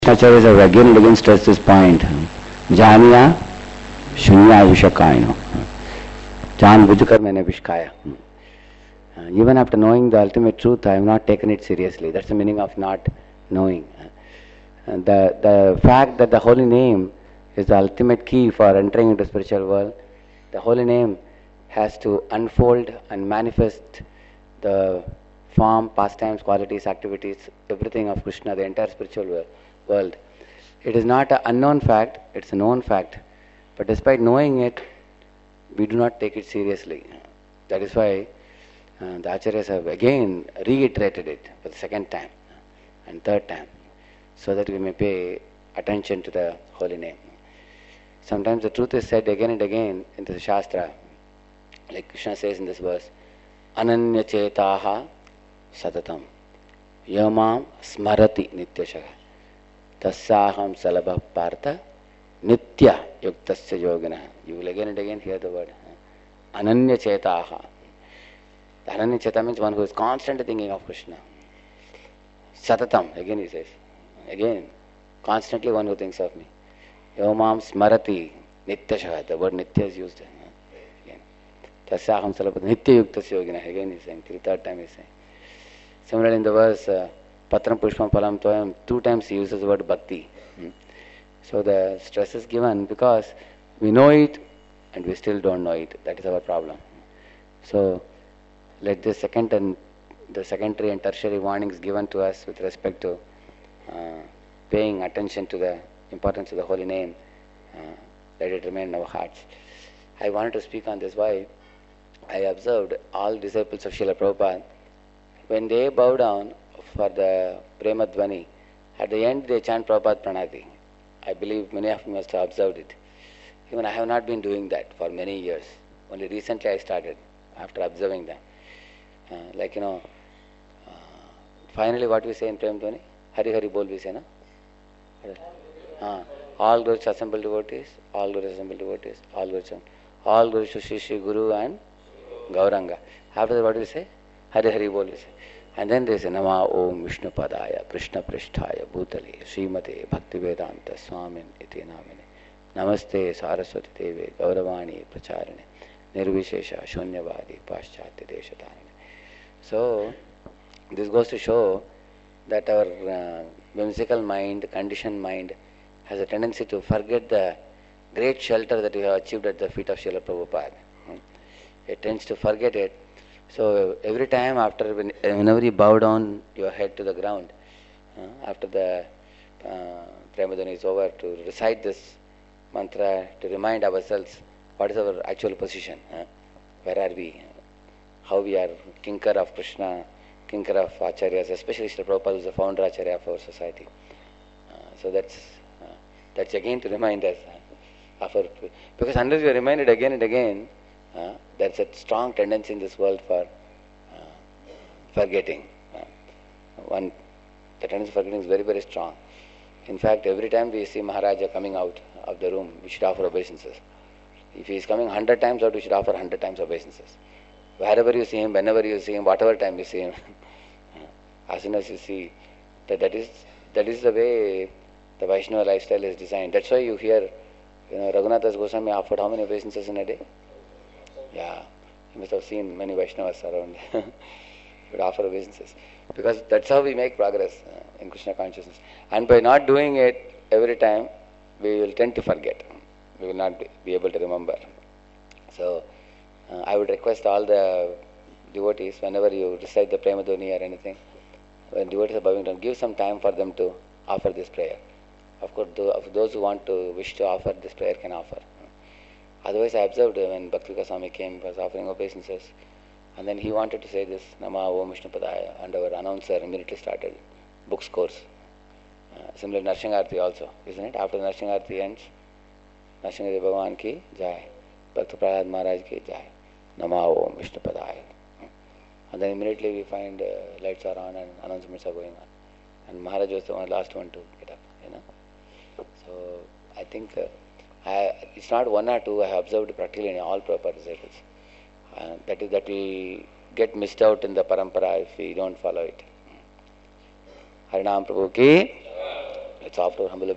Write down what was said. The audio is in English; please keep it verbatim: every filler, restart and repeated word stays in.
Acharyas have again and again stressed this point. Janiya Shunya Vishakayano. Jan Bujukar Mene Vishkaya. Even after knowing the ultimate truth, I have not taken it seriously. That's the meaning of not knowing. And the, the fact that the holy name is the ultimate key for entering into the spiritual world, the holy name has to unfold and manifest the form, pastimes, qualities, activities, everything of Krishna, the entire spiritual world. world. It is not an unknown fact, it's a known fact. But despite knowing it, we do not take it seriously. That is why uh, the Acharyas have again reiterated it for the second time and third time, so that we may pay attention to the holy name. Sometimes the truth is said again and again in the Shastra, like Krishna says in this verse, Ananya Chetaha Satatam Yamam Smarati Nityashah Tassaham Salabha Partha Nitya Yuktasya Yogina. You will again and again hear the word Ananya Chetaha. The Ananya Cheta means one who is constantly thinking of Krishna. Satatam, again he says. Again, constantly one who thinks of me. Yomam Smarati Nityasha. The word Nitya is used. Again. Tassaham Salabha Nitya Yuktasya Yogina. Again he is saying. Till third time he is saying. Similarly in the verse uh, Patram Pushpam Palam Toyam, two times he uses the word Bhakti. Hmm. So the stress is given because we know it and we still don't know it. That is our problem. So let the second and the secondary and tertiary warnings given to us with respect to uh, paying attention to the importance of the holy name, uh, let it remain in our hearts. I wanted to speak on this. Why? I observed all disciples of Srila Prabhupada, when they bow down for the Prema Dvani, at the end they chant Prabhupada Pranati. I believe many of you must have observed it. Even I have not been doing that for many years. Only recently I started, after observing that. Uh, like, you know, uh, finally what we say in Prema Dvani? Hari Hari Bol we say, no? Uh, all Gurus assembled devotees, all Gurus assembled devotees, all Gurus, all Gurus Shri Shri Guru and Gauranga. After that what do we say? Hari Hari Bol we say. And then there is a Nama Om Vishnu Padaya Krishna Pristhaya Bhutale Srimate Bhaktivedanta Swamin Iti Namine Namaste Saraswati Deve Gauravani Pracharine Nirvishesha Shunyavadi Paschatya Deshatarine. So this goes to show that our uh, whimsical mind, conditioned mind, has a tendency to forget the great shelter that we have achieved at the feet of Srila Prabhupada. It tends to forget it. So every time after, when, whenever you bow down your head to the ground, uh, after the uh, Prema Dvani is over, to recite this mantra, to remind ourselves what is our actual position, uh, where are we, how we are Kinkar of Krishna, Kinkar of Acharyas, especially Srila Prabhupada, who is the founder Acharya of our society. Uh, so that's uh, that's again to remind us uh, of our, because unless we are reminded again and again, Uh, there's a strong tendency in this world for uh, forgetting. Uh, one, the tendency for forgetting is very, very strong. In fact, every time we see Maharaja coming out of the room, we should offer obeisances. If he is coming hundred times out, we should offer hundred times obeisances. Wherever you see him, whenever you see him, whatever time you see him, as soon as you see that, that is that is the way the Vaishnava lifestyle is designed. That's why you hear, you know, Raghunath Das Goswami offered how many obeisances in a day? Yeah, you must have seen many Vaishnavas around. You would offer obeisances. Because that's how we make progress uh, in Krishna consciousness. And by not doing it every time, we will tend to forget. We will not be, be able to remember. So, uh, I would request all the devotees, whenever you recite the Prema Dvani or anything, when devotees are bowing down, give some time for them to offer this prayer. Of course, those who want to wish to offer this prayer can offer. Otherwise, I observed when Bhakti Swami came, he was offering obeisances, and then he wanted to say this Nama Om Vishnu Padaya, and our announcer immediately started books course. Uh, similarly, Narsingharti also, isn't it? After the Narsingharti ends, Narsingharti Bhagavan ki jai, Bhakti Prahlad Maharaj ki jai, Nama Om Vishnu Padaya. And then immediately we find uh, lights are on and announcements are going on. And Maharaj was the one, last one to get up, you know. So, I think uh, I, it's not one or two, I have observed practically in all proper disciples. Uh, that is, that we get missed out in the parampara if we don't follow it. Harinam Prabhu ki soft or humble